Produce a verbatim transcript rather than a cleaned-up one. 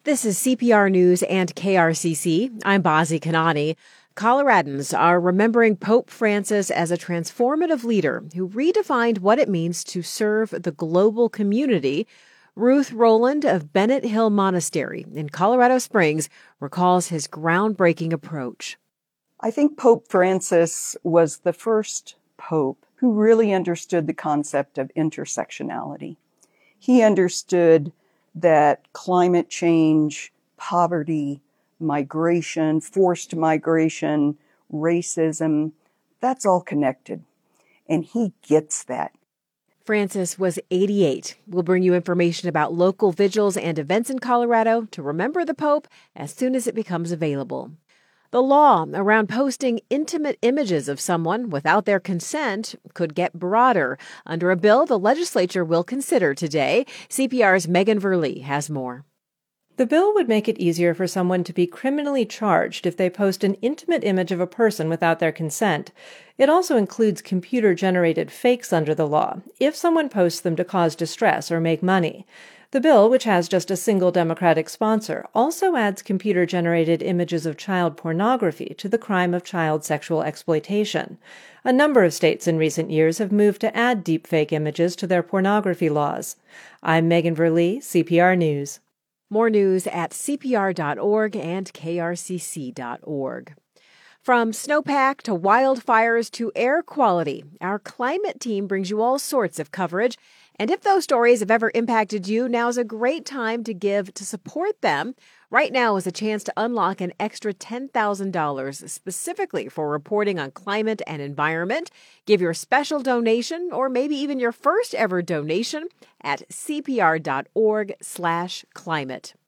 This is C P R News and K R C C. I'm Bazi Kanani. Coloradans are remembering Pope Francis as a transformative leader who redefined what it means to serve the global community. Ruth Rowland of Bennett Hill Monastery in Colorado Springs recalls his groundbreaking approach. I think Pope Francis was the first pope who really understood the concept of intersectionality. He understood that climate change, poverty, migration, forced migration, racism, that's all connected. And he gets that. Francis was eighty-eight. We'll bring you information about local vigils and events in Colorado to remember the Pope as soon as it becomes available. The law around posting intimate images of someone without their consent could get broader under a bill the legislature will consider today. C P R's Megan Verlee has more. The bill would make it easier for someone to be criminally charged if they post an intimate image of a person without their consent. It also includes computer-generated fakes under the law, if someone posts them to cause distress or make money. The bill, which has just a single Democratic sponsor, also adds computer-generated images of child pornography to the crime of child sexual exploitation. A number of states in recent years have moved to add deepfake images to their pornography laws. I'm Megan Verlee, C P R News. More news at C P R dot org and K R C C dot org. From snowpack to wildfires to air quality, our climate team brings you all sorts of coverage. And if those stories have ever impacted you, now's a great time to give to support them. Right now is a chance to unlock an extra ten thousand dollars specifically for reporting on climate and environment. Give your special donation or maybe even your first ever donation at C P R dot org slash climate.